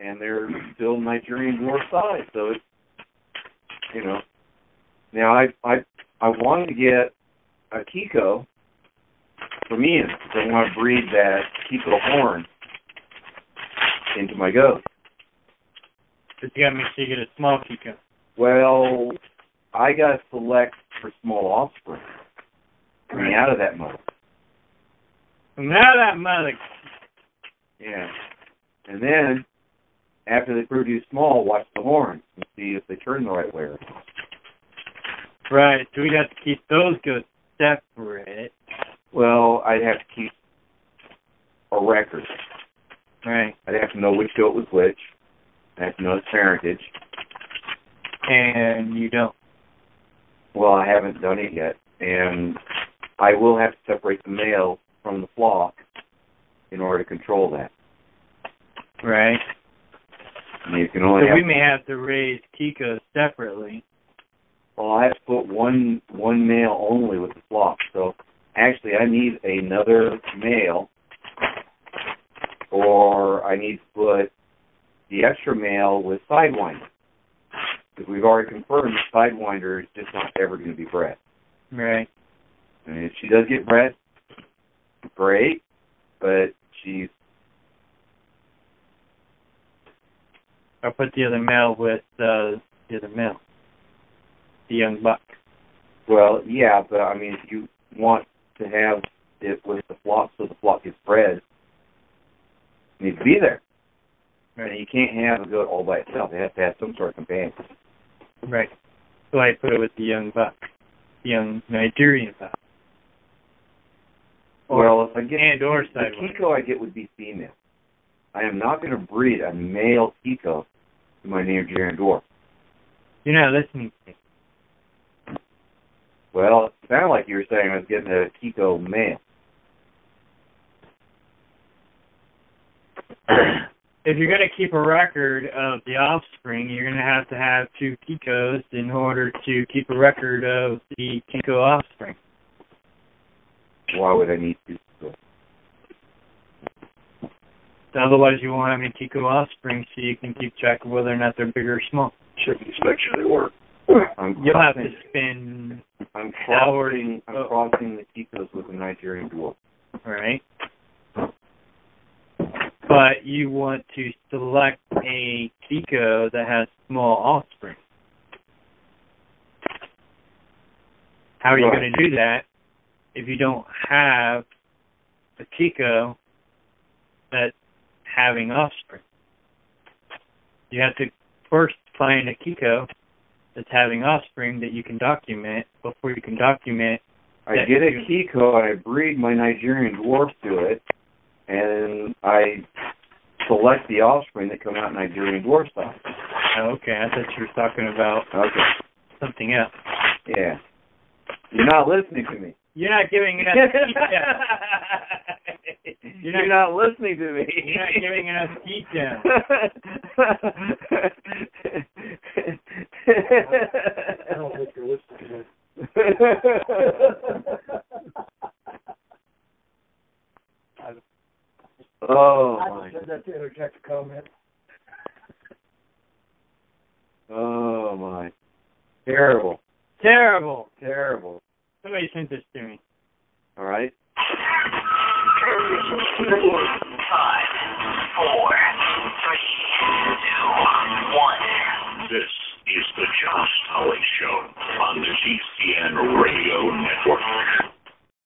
and they're still Nigerian dwarf size. So it's, you know. Now I wanted to get a Kiko for me, because I want to breed that Kiko horn into my goat. But you got to make sure you get a small Kiko. Well, I got to select for small offspring coming out of that mother. Now that mother. Yeah. And then, after they produce small, watch the horns and see if they turn the right way. Right. So we'd have to keep those goats separate. Well, I'd have to keep a record. Right. I'd have to know which goat was which. I'd have to know its parentage. And you don't. Well, I haven't done it yet. And I will have to separate the male from the flock in order to control that. Right. I mean, you can only so we may have to raise Kikos separately. Well, I have to put one male only with the flock. So actually, I need another male, or I need to put the extra male with Sidewinder. Because we've already confirmed the Sidewinder is just not ever going to be bred. Right. And if she does get bred, great, but she's... I'll put the other male with the other male, the young buck. Well, yeah, but I mean, if you want to have it with the flock so the flock gets bred, it needs to be there. Right. And you can't have a goat all by itself. It has to have some sort of companion. Right. So I put it with the young buck, the young Nigerian buck. Well, if I get or the Kiko I get would be female. I am not going to breed a male Kiko to my Nigerian dwarf. You're not listening to me. Well, it sounded like you were saying I was getting a Kiko male. If you're going to keep a record of the offspring, you're going to have 2 Kikos in order to keep a record of the Kiko offspring. Why would I need 2 Kikos? Otherwise, you won't have any Kiko offspring, so you can keep track of whether or not they're big or small. Sure, just make sure they work. You'll have to spend crossing the Kikos with a Nigerian dwarf. Right. But you want to select a Kiko that has small offspring. How are you going to do that if you don't have a Kiko that's having offspring? You have to first find a Kiko that's having offspring that you can document before you can document. I get a Kiko and I breed my Nigerian dwarf to it, and I select the offspring that come out Nigerian dwarf style. Oh, okay. I thought you were talking about something else. Yeah. You're not listening to me. You're not giving enough detail. You're not listening to me. You're not giving enough detail. I don't think you're listening to me. Oh, I just said that to interject a comment. Oh, my. Terrible. Terrible. Terrible. Somebody sent this to me. All right. 5, 4, 3, 2, 1. This is the Josh Tully Show on the GCN Radio Network.